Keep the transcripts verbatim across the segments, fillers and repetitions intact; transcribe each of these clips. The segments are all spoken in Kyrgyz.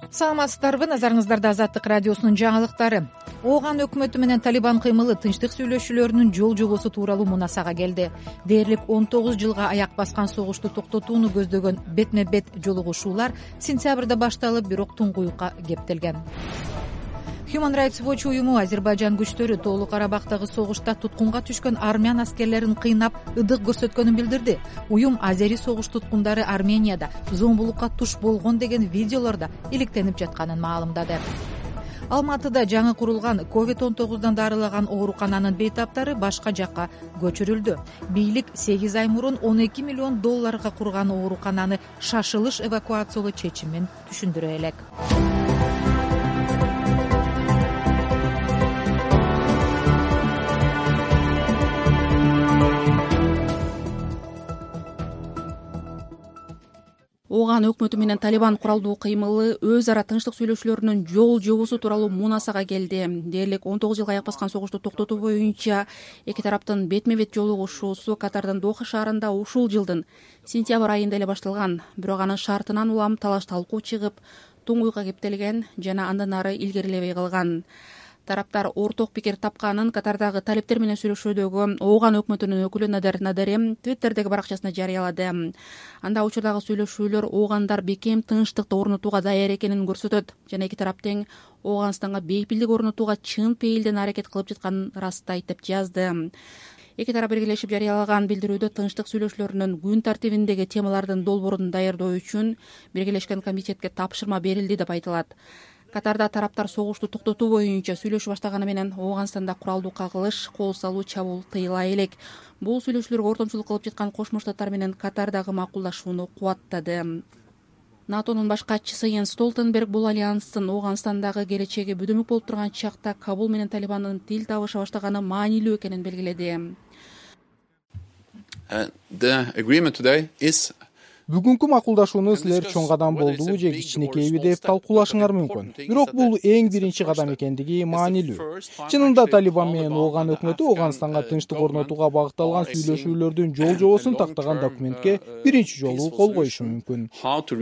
Саламатсыздарбы, назарыңыздарда Азаттык радиосунун жаңылыктары. Ооган өкмөтү менен Талибан кыймылы тынчтык сүйлөшүүлөрүнүн жол жобосу тууралуу мунасага келди. Дээрлик он тогуз жылга аяк баскан согушту токтотууну көздөгөн бетме бет жолугушуулар сентябрда башталып, бирок туңгуюкка кептелген. Human Rights Watch уюму Азербайжан күчтөрү Тоолук Карабактагы согушта туткунга түшкөн армян аскерлерин кыйнап, ыдык көрсөткөнүн билдирди. Уюм азери согуш туткундары Арменияда зомбулукка туш болгон деген видеолордо иликтенип жатканын маалымдады. Алматыда жаңы курулган ковид он тогуздан дарылаган оорукананын бейтаптары башка жакка көчүрүлдү. Бийлик сегиз ай мурун он эки миллион долларга курган оорукананы шашылыш эвакуациялоо чечимин түшүндүрө элек. Ооган өкмөтү менен Талибан куралдуу кыймылы өз ара тынчтык сүйлөшүүлөрүнүн жол жобосу тууралуу мунасага келди. Дээрлик он тогуз жылга аяк баскан согушту токтотуу боюнча эки тараптын бетме бет жолугушуусу Катардын Доха шаарында ушул жылдын сентябрь айында эле башталган. Бирок анын шартынан улам талаш талкуу чыгып, туңгуюкка кептелген жана андан ары илгерилебей калган. Тараптар орток пикир тапканын Катардагы талиптер менен сүйлөшүүдөгү Ооган өкмөтүнүн өкүлү Надар Надарем Твиттердеги баракчасына жарыялады. Анда учурдагы сүйлөшүүлөр оогандар бекем тынчтыкты орнотууга даяр экенин көрсөтөт жана эки тарап тең Ооганстанга бейпилдик орнотууга чын пейилден аракет кылып жатканын ырастайт деп жазды. Эки тарап биргелешип жарыялаган билдирүүдө тынчтык сүйлөшүүлөрүнүн күн тартибиндеги темалардын долбоорун даярдоо үчүн биргелешкен комитетке тапшырма берилди деп айтылат. Катарда тараптар согушту токтотуу боюнча сүйлөшүп баштаганы менен Ооганстанда куралдуу кагылыш, кол салуу, чабуул тыйыла элек. Бул сүйлөшүүлөргө ортомчулук кылып жаткан Кошмо Штаттар менен Катардагы макулдашууну кубаттады. НАТОнун баш катчысы Йенс Столтенберг бул альянстын Ооганстандагы келечеги бүдүмүк болуп турган чакта Кабул менен Талибандын тил табыша баштаганы маанилүү экенин белгиледи. Бүгүнкү макулдашууну силер чоң кадам болдубу же кичинекейби деп талкуулашыңар мүмкүн. Бирок бул эң биринчи кадам экендиги маанилүү. Чынында Талибан менен Ооган өкмөтү Ооганстанга тынчтык орнотууга багытталган сүйлөшүүлөрдүн жол жобосун тактаган документке биринчи жолу кол коюшу мүмкүн.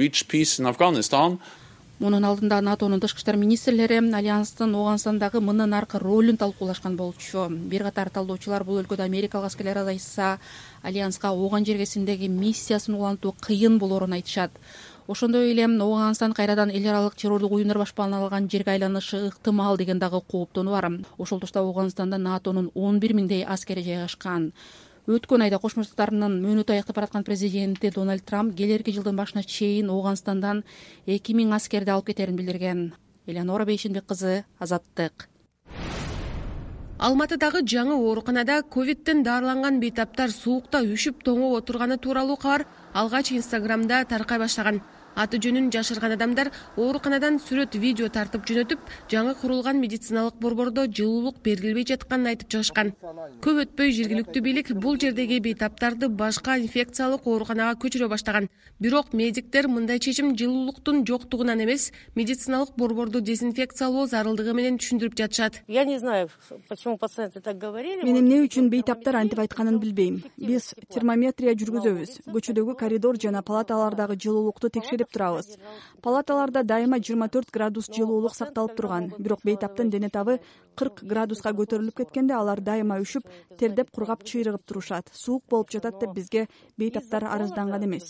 Мунун алдында НАТОнун тышкы иштер министрлери альянстын Ооганстандагы мындан аркы ролун талкуулашкан болчу. Бир катар талдоочулар бул өлкөдө Америкалык аскерлер азайса, альянска Ооган жергесиндеги миссиясын улантуу кыйын болоорун айтышат. Ошондой эле Ооганстан кайрадан эл аралык террордук уюмдар башпалына алган жерге айланышы ыктымал деген дагы кооптонуу бар. Ошол тушта Ооганстанда НАТОнун он бир миңдей аскери жайгашкан. Өткөн айда Кошмо Штаттарынын мөөнөтү аяктап бараткан президенти Дональд Трамп келерки жылдын башына чейин Ооганстандан эки миң аскерди алып кетерин билдирген. Элеонора Бейшенбек кызы, Азаттык. Алматыдагы жаңы ооруканада ковидтен дарыланган бейтаптар суукта үшүп тоңоп отурганы тууралуу кабар алгач Инстаграмда таркай баштаган. Аты жөнүн жашырган адамдар ооруканадан сүрөт видео тартып жөнөтүп, жаңы курулган медициналык борбордо жылуулук берилбей жатканын айтып чыгышкан. Көп өтпөй жергиликтүү бийлик бул жердеги бейтаптарды башка инфекциялык ооруканага көчүрө баштаган. Бирок медиктер мындай чечим жылуулуктун жоктугунан эмес, медициналык борборду дезинфекциялоо зарылдыгы менен түшүндүрүп жатышат. Я не знаю, почему пациенты так говорили. Мен эмне үчүн бейтаптар антип айтканын билбейм. Биз термометрия жүргүзөбүз. Көчөдөгү коридор жана палаталардагы жылуулукту текшерип турабыз. Палаталарда дайыма жыйырма төрт градус жылуулук сакталып турган. Бирок бейтаптын дене табы кырк градуска көтөрүлүп кеткенде алар дайыма үшүп, тердеп, кургап, чыйрыгып турушат. Суук болуп жатат деп бизге бейтаптар арызданган эмес.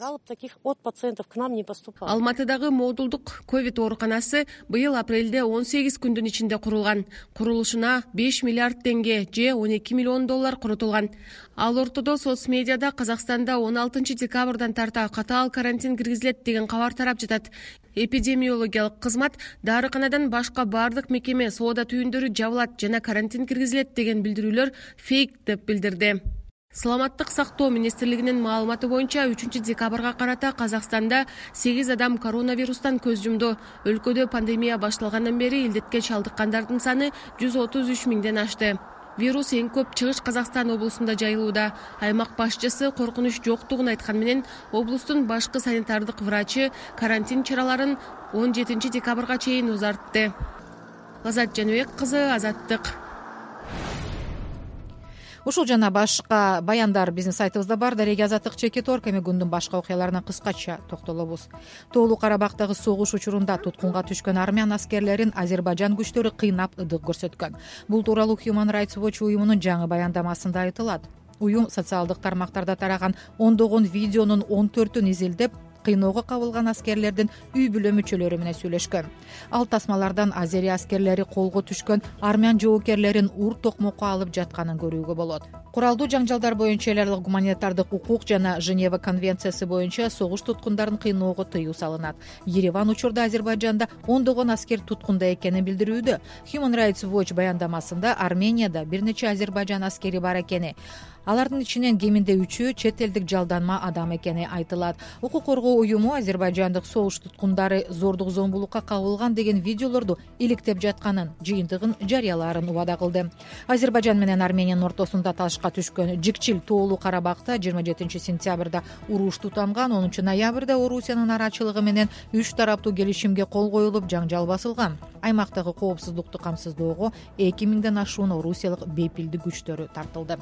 Алматыдагы модулдук ковид ооруканасы быйыл апрелде он сегиз күндүн ичинде курулган. Курулушуна беш миллиард теңге же он эки миллион доллар коротулган. Ал ортодо соц медиада Казакстанда он алтынчы декабрдан тарта катаал карантин киргизилет деген кабар тарап жатат. Эпидемиологиялык кызмат дарыканадан башка бардык мекеме, соода түйүндөрү жабылат жана карантин киргизилет деген билдирүүлөр фейк деп билдирди. Саламаттык сактоо министрлигинин маалыматы боюнча үчүнчү декабрга карата Казакстанда сегиз адам коронавирустан көз жумду. Өлкөдө пандемия башталгандан бери илдетке чалдыккандардын саны жүз отуз үч миңден ашты. Вирус эң көп Чыгыш Казакстан облусунда жайылууда. Аймак башчысы коркунуч жоктугун айткан менен, облустун башкы санитардык врачы карантин чараларын он жетинчи декабрга чейин узартты. Азат Жаныбек кызы, Азаттык. ушул жана башка баяндар биздин сайтыбызда бар. Дареги Азаттык чекит орг. Эми күндүн башка окуяларына кыскача токтолобуз. Тоолуу Карабактагы согуш учурунда туткунга түшкөн армян аскерлерин Азербайжан күчтөрү кыйнап ыдык көрсөткөн. Бул тууралуу Human Rights Watch уюмунун жаңы баяндамасында айтылат. Уюм социалдык тармактарда тараган ондогон видеонун он төртүн изилдеп, кыйноого кабылган аскерлердин үй бүлө мүчөлөрү менен сүйлөшкөн. Ал тасмалардан азери аскерлери колго түшкөн армян жоокерлерин ур токмокко алып жатканын көрүүгө болот. Куралдуу жаңжалдар боюнча эл аралык гуманитардык укук жана Женева конвенциясы боюнча согуш туткундарын кыйноого тыюу салынат. Ереван учурда Азербайжанда ондогон аскер туткунда экенин билдирүүдө. Human Rights Watch баяндамасында Арменияда бир нече Азербайжан аскери бар экени, алардын ичинен кеминде үчөө чет элдик жалданма адам экени айтылат. Укук коргоо уюму Азербайжандык согуш туткундары зордук зомбулукка кабылган деген видеолорду иликтеп жатканын, жыйынтыгын жарыялаарын убада кылды. Азербайжан менен Армениянын ортосунда талашка түшкөн Жикчил тоолуу Карабакта жыйырма жетинчи сентябрда уруш тутанган. онунчу ноябрда Орусиянын арачылыгы менен үч тараптуу келишимге кол коюлуп, жаңжал басылган. Аймактагы коопсуздукту камсыздоого эки миңден ашуун орусиялык бейпилдик күчтөрү тартылды.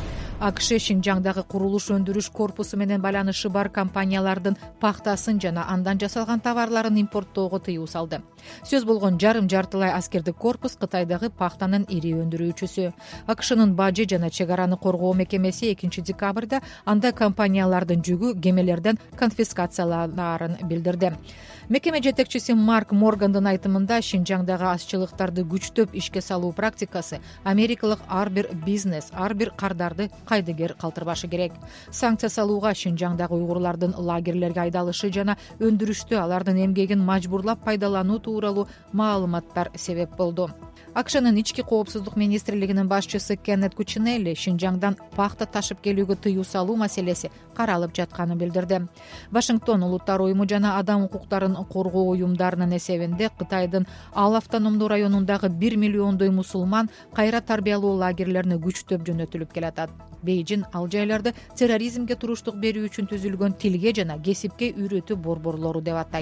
АКШ Шинжаңдагы курулуш өндүрүш корпусу менен байланышы бар компаниялардын пахтасын жана андан жасалган товарларын импорттоого тыюу салды. Сөз болгон жарым жартылай аскердик корпус Кытайдагы пахтанын ири өндүрүүчүсү. АКШнын бажы жана чек араны коргоо мекемеси экинчи декабрда андай компаниялардын жүгү кемелерден конфискацияланаарын билдирди. Мекеме жетекчиси Марк Моргандын айтымында Шинжаңдагы азчылыктарды күчтөп ишке салуу практикасы америкалык ар бир бизнес, ар бир кардарды кайдыгер калтырбашы керек. Санкция салууга Шинжаңдагы уйгурлардын лагерлерге айдалышы жана өндүрүштө алардын эмгегин мажбурлап пайдалануу тууралуу маалыматтар себеп болду. АКШнын ички коопсуздук министрлигинин башчысы Кеннет Кучинелли Шинжаңдан пахта ташып келүүгө тыюу салуу маселеси каралып жатканын билдирди. Вашингтон Улуттар уюму жана адам укуктарын коргоо уюмдарынын эсебинде Кытайдын Ал автономдуу районундагы бир миллиондой мусулман кайра тарбиялоо лагерлерине күчтөп жөнөтүлүп келатат. Бейжин ал жайларды терроризмге туруштук берүү үчүн түзүлгөн тилге жана кесипке үйрөтүү борборлору деп атайт.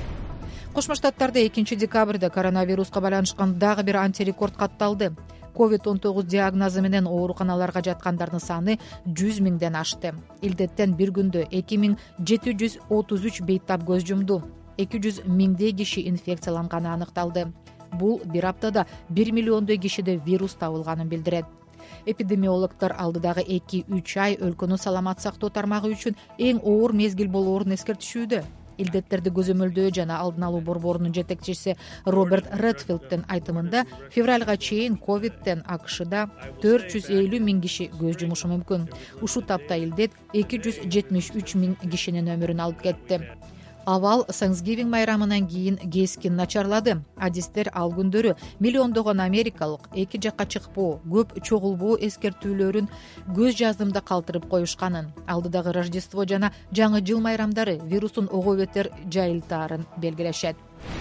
Кошмо Штаттарда экинчи декабрда коронавируска байланышкан дагы бир антирекорд катталды. ковид он тогуз диагнозу менен ооруканаларга жаткандардын саны жүз миңден ашты. Илдеттен бир күндө эки миң жети жүз отуз үч бейтап көз жумду. эки жүз миңдей киши инфекцияланганы аныкталды. Бул бир аптада бир миллиондой кишиде вирус табылганын билдирет. Эпидемиологдор алдыдагы эки үч ай өлкөнүн саламат сактоо тармагы үчүн эң оор мезгил болоорун эскертишүүдө. Илдеттерди көзөмөлдөө жана алдын алуу борборунун жетекчиси Роберт Редфилдтин айтымында февралга чейин ковидтен АКШда төрт жүз элүү миң киши көз жумушу мүмкүн. Ушул тапта илдет эки жүз жетимиш үч миң кишинин өмүрүн алып кетти. Абал Thanksgiving майрамынан кийин кескин начарлады. Адистер ал күндөрү миллиондогон америкалык эки жакка чыкпоо, көп чогулбоо эскертүүлөрүн көз жаздымда калтырып коюшканын, алдыдагы Рождество жана жаңы жыл майрамдары вирустун ого бетер жайылтаарын белгилешет.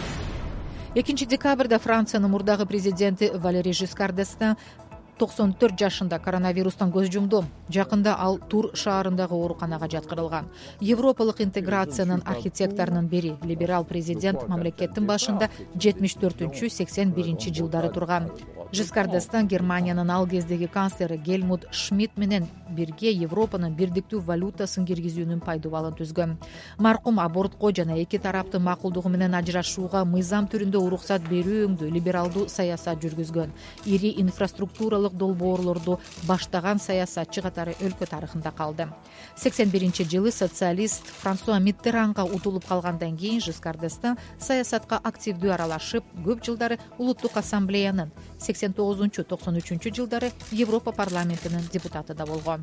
экинчи декабрда Франциянын мурдагы президенти Валери Жискар д'Эстен токсон төрт жашында коронавирустан көз жумду. Жакында ал Тур шаарындагы ооруканага жаткырылган. Европалык интеграциянын архитекторунун бири, либерал президент мамлекеттин башында жетимиш төртүнчү сексен биринчи жылдары турган. Жискар д'Эстен Германиянын ал кездеги канцлери Гельмут Шмидт менен бирге Европанын бирдиктүү валютасын киргизүүнүн пайдубалын түзгөн. Маркум абортко жана эки тараптын макулдугу менен ажырашууга мыйзам түрүндө уруксат берүү өңдүү либералдуу саясат жүргүзгөн. Ири инфраструктуралык долбоорлорду баштаган саясатчы катары өлкө тарыхында калды. сексен биринчи жылы социалист Франсуа Миттеранга утулуп калгандан кийин Жискар д'Эстен саясатка активдүү аралашып, көп жылдары Улуттук ассамблеянын, сексен тогузунчу токсон үчүнчү жылдары Европа парламентинин депутаты да болгон.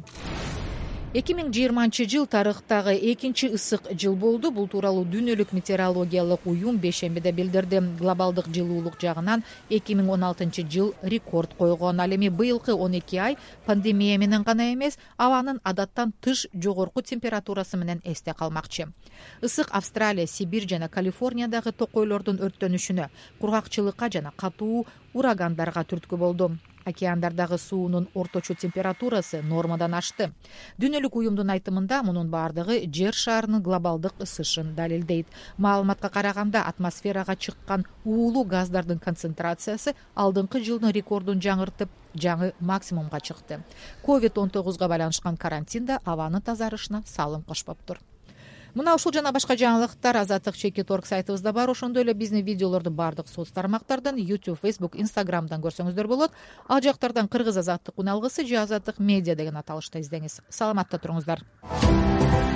эки миң жыйырманчы жыл тарыхтагы экинчи ысык жыл болду. Бул тууралуу Дүйнөлүк метеорологиялык уюм бейшембиде билдирди. Глобалдык жылуулук жагынан эки миң он алтынчы жыл рекорд койгон. Ал эми быйылкы он эки ай пандемия менен гана эмес, абанын адаттан тыш жогорку температурасы менен эсте калмакчы. Ысык Австралия, Сибирь жана Калифорниядагы токойлордун өрттөнүшүнө, кургакчылыкка жана катуу урагандарга түрткү болду. океандардагы суунун орточо температурасы нормадан ашты. Дүйнөлүк уюмдун айтымында мунун баардыгы жер шарынын глобалдык ысышын далилдейт. Маалыматка караганда атмосферага чыккан уулуу газдардын концентрациясы алдыңкы жылдын рекордун жаңыртып, жаңы максимумга чыкты. ковид он тогузга байланышкан карантин да абанын тазарышына салым кошпоптур. Мына ушул жана башка жаңылыктар Азаттык чекит точка орг сайтыбызда бар. Ошондой эле биздин видеолорду бардык соц тармактардан, YouTube, Facebook, Instagram'дан көрсөңүздөр болот. Ал жактардан Кыргыз Азаттык уналгысы же Азаттык медиа деген аталышта издеңиз. Саламатта туруңуздар.